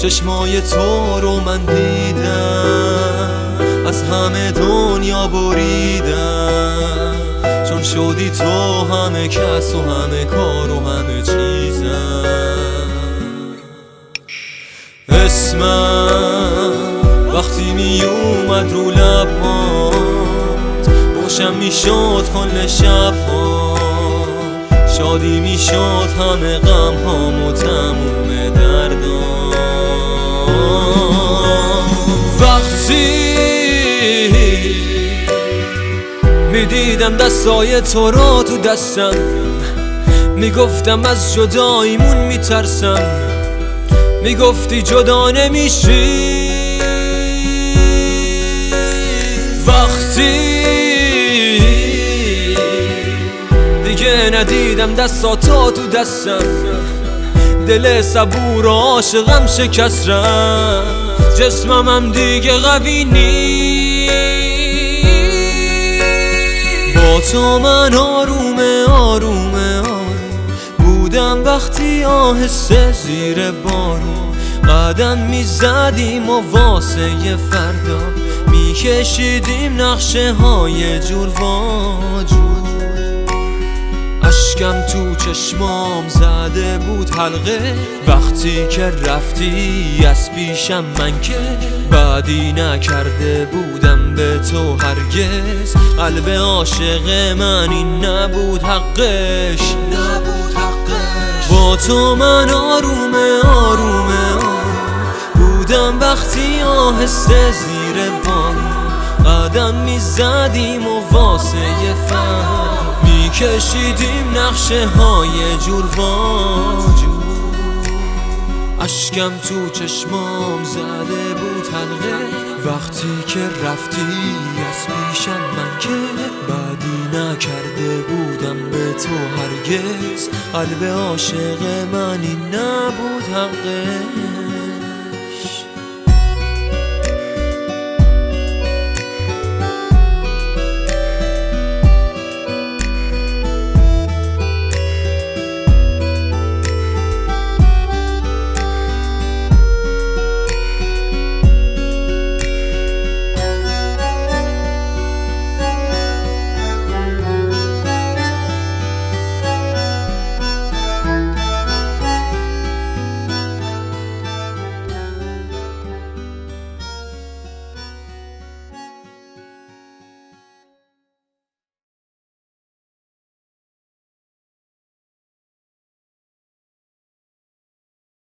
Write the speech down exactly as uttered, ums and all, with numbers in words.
چشمای تو رو من دیدم، از همه دنیا بریدم، چون شدی تو همه کس و همه کار و همه چیزم. اسمم وقتی می اومد رو لبات روشن می شد کل شب ها، شادی می شد همه غم هام و تموم دردام. وقتی می دیدم دستای تو را تو دستم، می گفتم از جداییمون می ترسم، می گفتی جدا نمیشی. وقتی دیگه ندیدم دستاتو تو دستم، دل صبور و عاشقم شکست رفت، جسمم هم دیگه قوی نیست. با تو من آرومه آرومه آروم بودم وقتی آهسته زیر بارون قدم میزدیم و واسه فردا میکشیدیم نقشه های جور واجور. اشکم تو چشمام زده بود حلقه وقتی که رفتی از پیشم، من که بعدی نکرده بودم به تو هرگز، قلب عاشق من این نبود حقش، نبود حقش. با تو من آرومه آرومه آروم بودم وقتی آهسته زیر بارون قدم میزدیم و واسه فردا میکشیدیم نقشه های جور واجور. اشکم تو چشمام زده بود حلقه وقتی که رفتی از پیشم، من که بعدی نکرده بودم به تو هرگز، قلب عاشق من این نبود حقه.